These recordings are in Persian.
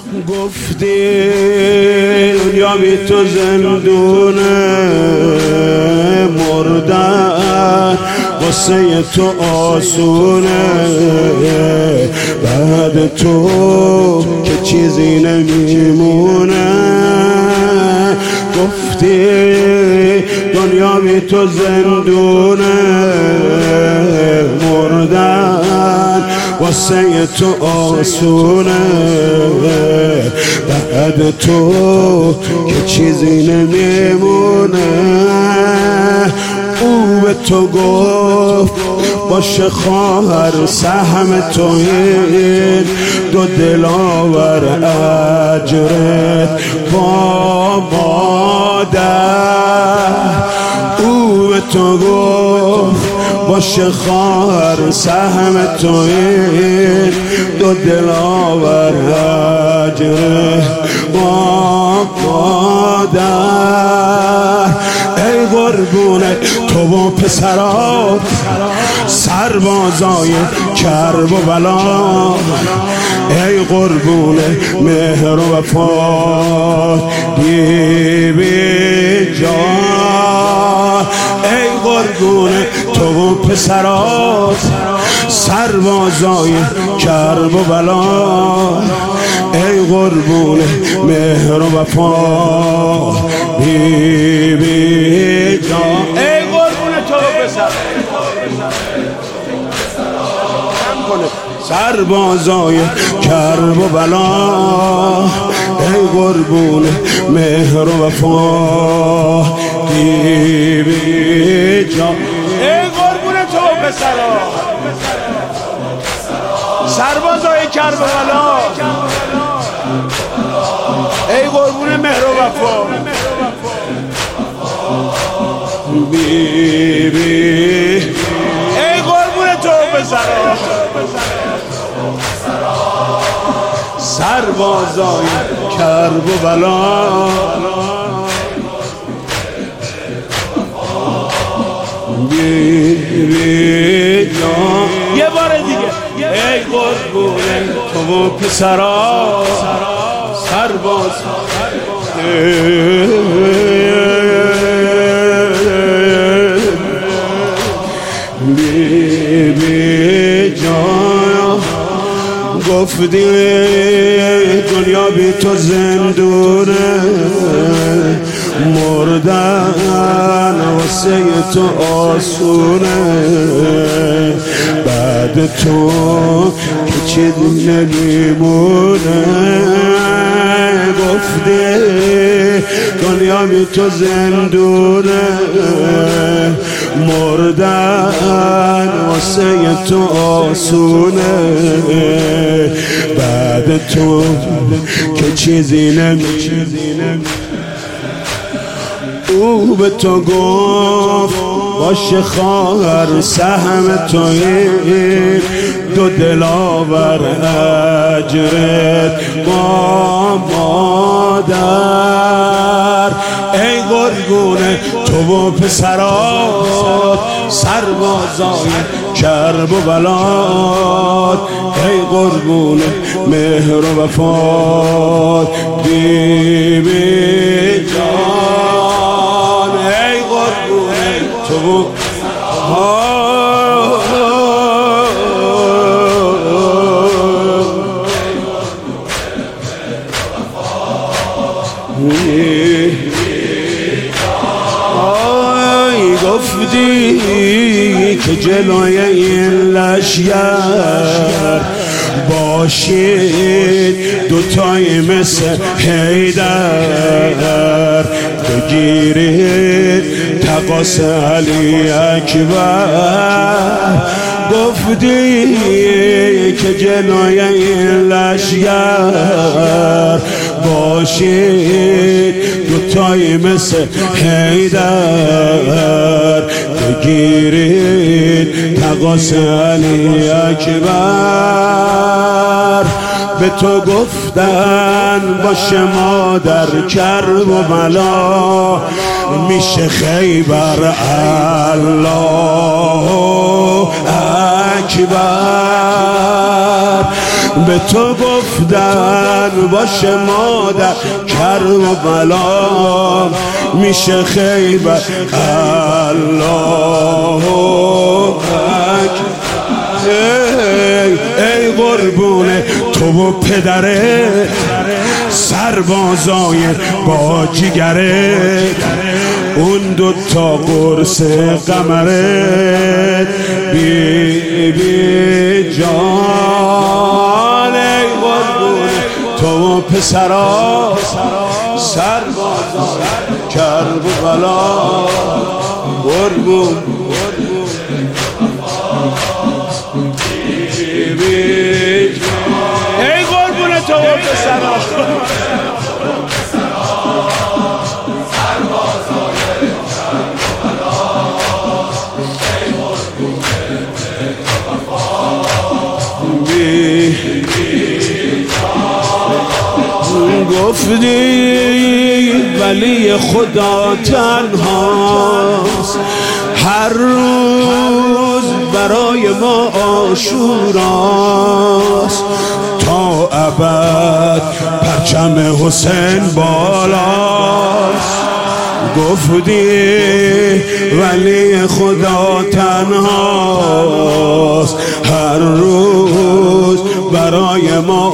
گفتی دنیا بی تو زندونه، مردن واسه تو آسونه، بعد تو که چیزی نمیمونه. گفتی دنیا بی تو زندونه، مردن واسه تو آسونه، بعد تو که چیزی نمیمونه. او به تو گفت باشه خواهر سهم تو این دو دلاور اجرت با مادر. او به تو گفت باشه خواهر سهم تو این دو دلاور اجرت با مادر. ای قربونه تو و پسرات سربازای کرب و بلا، ای قربونه مهر و وفا بی جان. ای قربونه تو و پسرات سربازای کرب و بلا، ای قربونه مهر و وفا بی جان. ای قربونه تو و پسرات سربازای کرب و بلا، ای قربونه مهر و وفا بی جان. ای قربونه تو و پسرات سربازای کرب و بلا، ای قربونه مهر و وفا بی بی. ای قربونه تو و پسرات سربازای کرب و بلا، بی بی جان. یه بار دیگه ای قربونه تو و پسرات سرباز بی بی جان. گفتی دنیا بی تو زندونه، مردن واسه تو آسونه، بعد تو که چیزی نمیمونه. گفتی دنیا بی تو زندونه، مردن واسه تو آسونه، بعد تو که چیزی نمیمونه. او به تو گفت باشه خواهر سهم تو این دو دلاور اجرت با مادر. ای قربونه تو و پسرات سربازای کرب و بلاد، ای قربونه مهر و وفا بی بی جان. ای قربونه تو و گفتی که جلوی این لشگر باشید دوتایی مثل حیدر، بگیرید تقاس علی اکبر. گفتی که جلوی این لشگر باشید دوتایی مثل حیدر، بگیرید تقاس علی اکبر. به تو گفتن باشه مادر کرب و بلا، میشه خیبر الله اکبر. به تو گفتن باشه مادر کرب و بلا میشه خیبر الله اکبر. ای قربون تو و پدرت سربازای با جیگرت اون دوتا قرص قمرت بی بی جان. ای قربون تو و پسرا سربازای کرب و بلا قربون ای قربون تو و پسرا گفتی ولی خدا تنهاست هر روز برای ما عاشوراست تا ابد پرچم حسین بالاست. گفتی ولی خدا تنهاست هر روز برای ما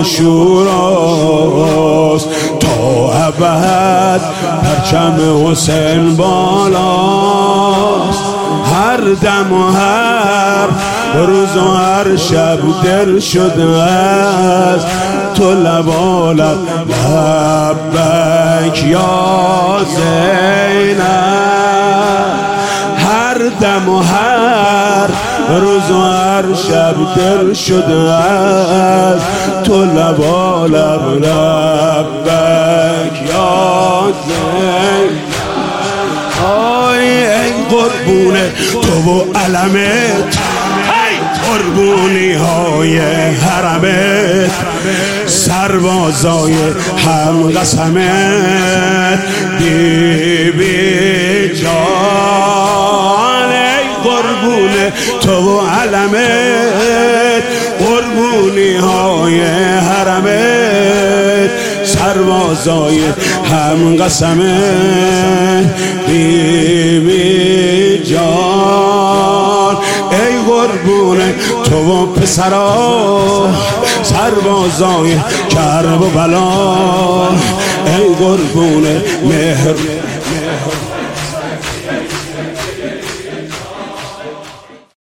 عاشوراست تا ابد پرچم حسین بالاست. هر دم و هر روز و هر شب دل شده است تو لبالب لبک یا زینب. هر دم و هر روز و هر شب دل شده است تو لبالب لبک یا زینب. ای قربونه تو و علمت قربونی های حرمت سربازای هم قسمت بی بی جان. ای قربونه تو و علمت قربونی های حرمت سربازای هم قسمت بی بی جان. ای قربونه تو و پسرا سربازای کرب و بلا ای قربونه مهر